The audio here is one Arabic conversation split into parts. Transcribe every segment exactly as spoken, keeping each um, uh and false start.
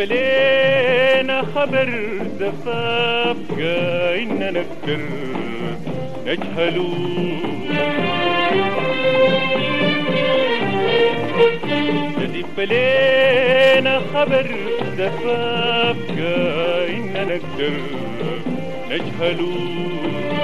لينا خبر زفاف جاينا نقدر نجهلوا تزف لينا خبر زفاف جاينا نقدر نجهلوا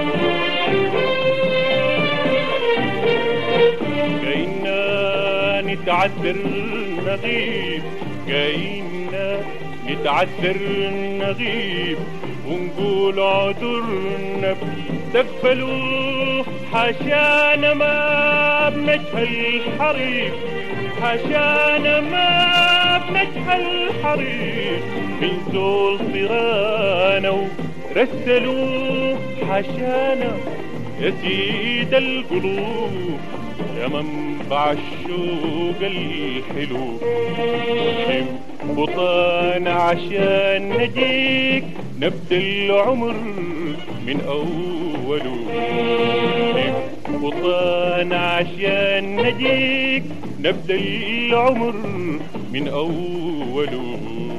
جاينا نتعذر نغيب جاينا نتعذر نغيب ونقول عذرنا تقبلوا حاشانا ما بنجهل حريف حاشانا ما بنجهل حريف من زول صرانا ورسلوا حاشانا يا سيد القلوب يا منبع الشوق الحلو بطان عشان نجيك نبدأ العمر من أوله بطان عشان نجيك نبدأ العمر من أوله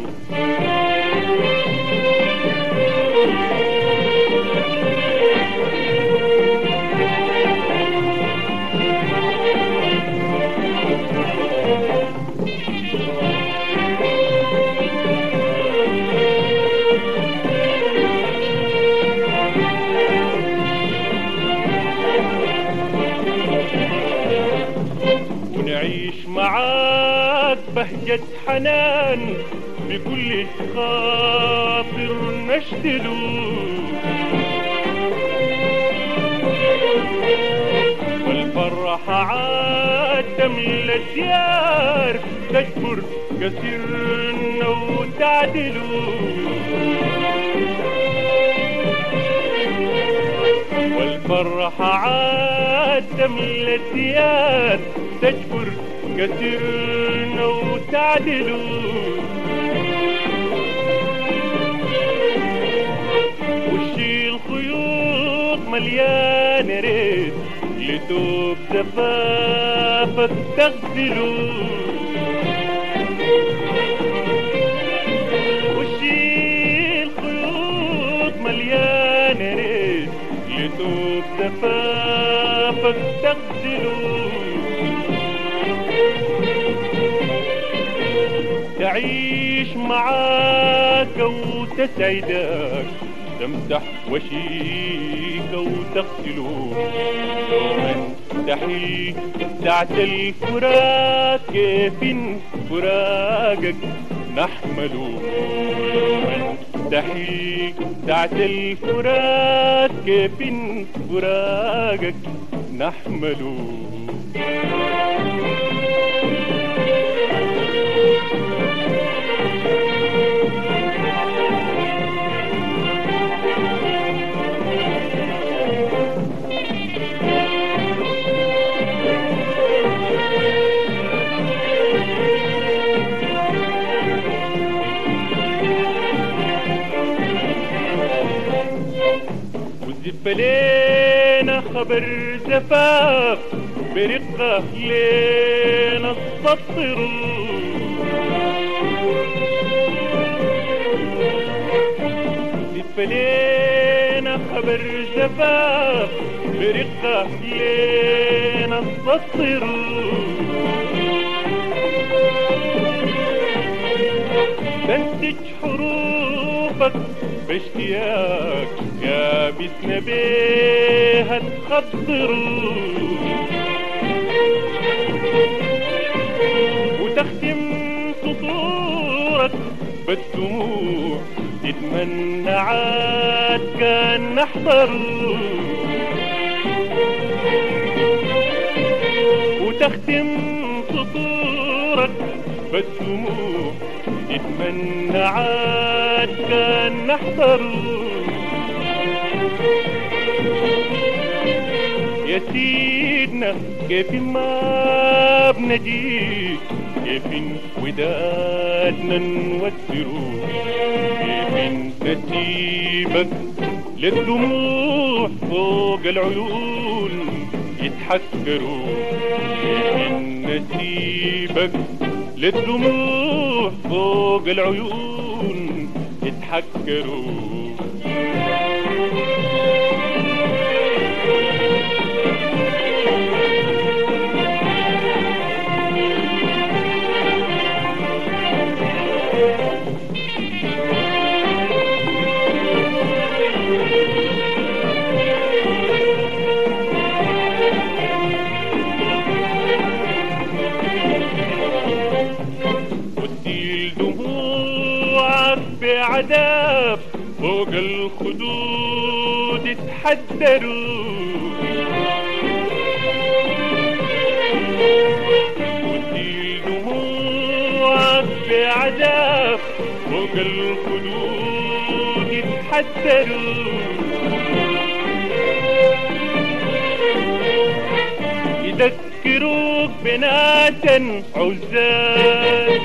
ونعيش معاك بهجة حنان بكل خاطر نشتلو والفرحة عاد تملى الديار تجبر كسرنا وتعدلو والفرحة عاد تملى الديار تجبر كسرنا وتعدلوا وشيل خيوط مليانة ريت لتوب زفافك تغسلوا وشيل خيوط مليانة ريت لتوب زفافك تغسلوا تعيش معاك وتسعدك تمسح وشيك وتغسله يوما تحي ساعة الفراق كيف فراقك نحمله يوما تحي ساعة الفراق كيف فراقك نحمله وزف لينا خبر زفاف برقة لينا السطر وزف لينا خبر زفاف برقة لينا السطر تنتج حروفك باشتياق يا بسنا بيها تخضر وتختم سطورك بالدموع تتمنى عاد كان نحضر وتختم سطورك بالدموع تتمنى عاد كان نحضر يا سيدنا كيف ما بنجيك كيف ودادنا نوسره كيف نسيبك للدموع فوق العيون يتحسروا كيف نسيبك للدموع الروح فوق العيون يتحكروا. وتسيل دموعك بعذاب فوق الخدود يتحدروا. وتسيل دموعك بعذاب فوق الخدود يتحدروا. يذكروك بناتا عزاز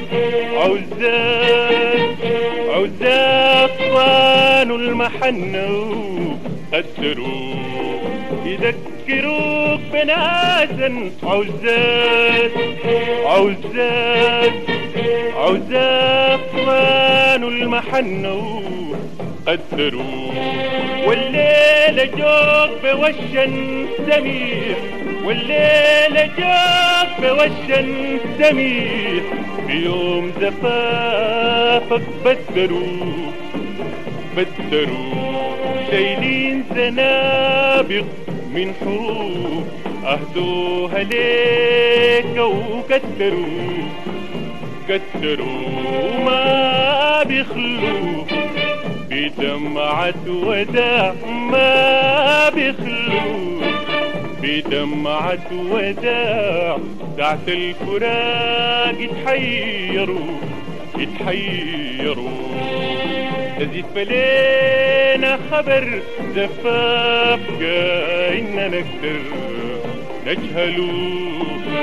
عزاز عزاز صانوا المحنة وقدروا. يذكروك بناتا عزاز عزاز عزاز صانوا المحنة وقدروا. والليلة جوك بوشا سمير والليلة جاك بوشا سمير بيوم زفافك بدروا بدروا. شايلين زنابق من حروب أهدوها ليك وكتروا كتروا. ما بيخلوا بدمعة وداع ما بيخلوا بدمعة وداع. ساعة الفراق يتحيروا يتحيروا. تزيد فلينا خبر زفاف جاينا نقدر نجهلوا.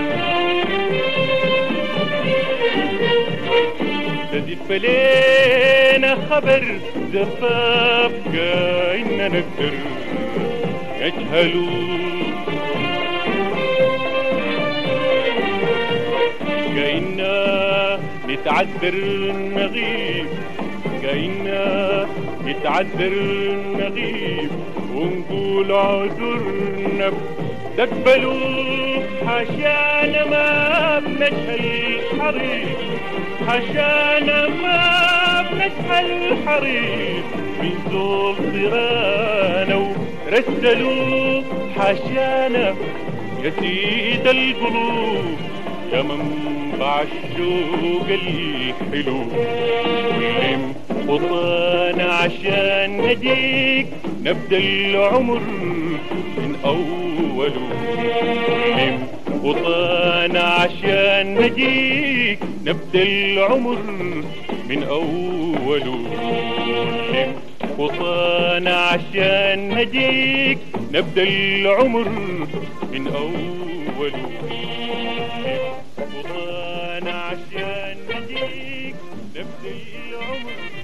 تزيد فلينا خبر زفاف جاينا نقدر نجهلوا. كأننا نتعذر نغيب كأننا نتعذر نغيب ونقول عذرنا تقبلوا. حشانا ما بنشهى الحريق حشانا ما بنشهى الحريق. من زول صرانا ورسلوا حشانا يا سيد القلوب يا منبع الشوق الحلو. ولم خطانا عشان نجيك نبدأ العمر من أوله. ولم خطانا عشان نجيك نبدأ العمر من أوله. ولم خطانا عشان نجيك نبدأ العمر من أوله. خطانا عشان نجيك نبدأ العمر